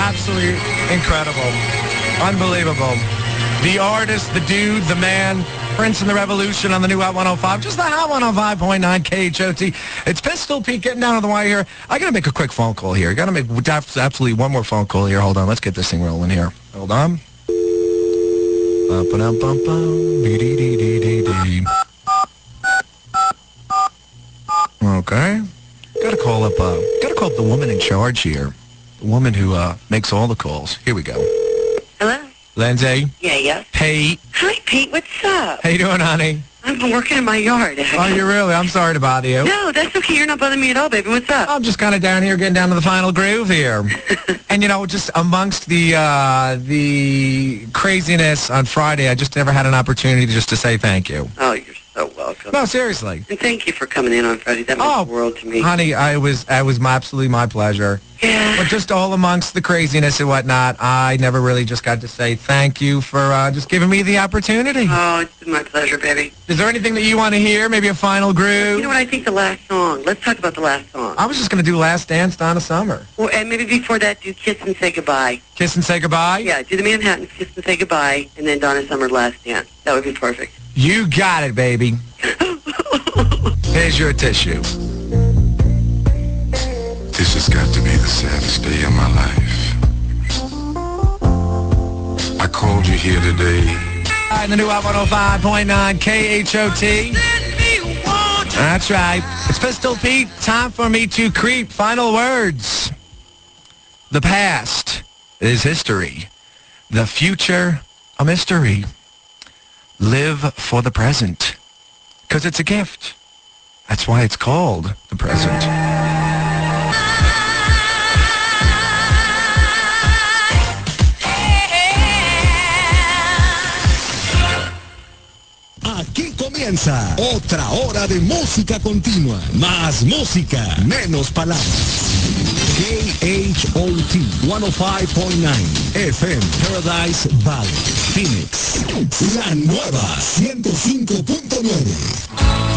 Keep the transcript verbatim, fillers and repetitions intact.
absolutely incredible. Unbelievable. The artist, the dude, the man, Prince and the Revolution on the new Hot one oh five. Just the Hot one oh five point nine K H O T. It's Pistol Pete getting down on the wire here. I got to make a quick phone call here. I got to make absolutely one more phone call here. Hold on. Let's get this thing rolling here. Hold on. Okay. Got to call up, uh, got to call up the woman in charge here. The woman who uh, makes all the calls. Here we go. Hello? Lindsay? Yeah, yeah. Pete? Hi, Pete. What's up? How you doing, honey? I'm working in my yard. Oh, you really? I'm sorry to bother you. No, that's okay. You're not bothering me at all, baby. What's up? I'm just kind of down here getting down to the final groove here. And, you know, just amongst the uh, the craziness on Friday, I just never had an opportunity just to say thank you. Oh, you're so welcome. No, seriously. And thank you for coming in on Friday. That means Oh, the world to me. Honey, I was, I was my, absolutely my pleasure. Yeah. But just all amongst the craziness and whatnot, I never really just got to say thank you for uh, just giving me the opportunity. Oh, it's been my pleasure, baby. Is there anything that you want to hear? Maybe a final groove? You know what? I think the last song. Let's talk about the last song. I was just going to do Last Dance, Donna Summer. Well, and maybe before that, do Kiss and Say Goodbye. Kiss and Say Goodbye? Yeah, do the Manhattans, Kiss and Say Goodbye, and then Donna Summer, Last Dance. That would be perfect. You got it, baby. Here's your tissue. This has got to be the saddest day of my life. I called you here today. In the new Hot one oh five point nine K H O T. That's right. It's Pistol Pete. Time for me to creep. Final words. The past is history. The future, a mystery. Live for the present. Because it's a gift. That's why it's called the present. Aquí comienza otra hora de música continua. Más música, menos palabras. K H O T one oh five point nine F M Paradise Valley, Phoenix. La nueva ciento cinco punto nueve.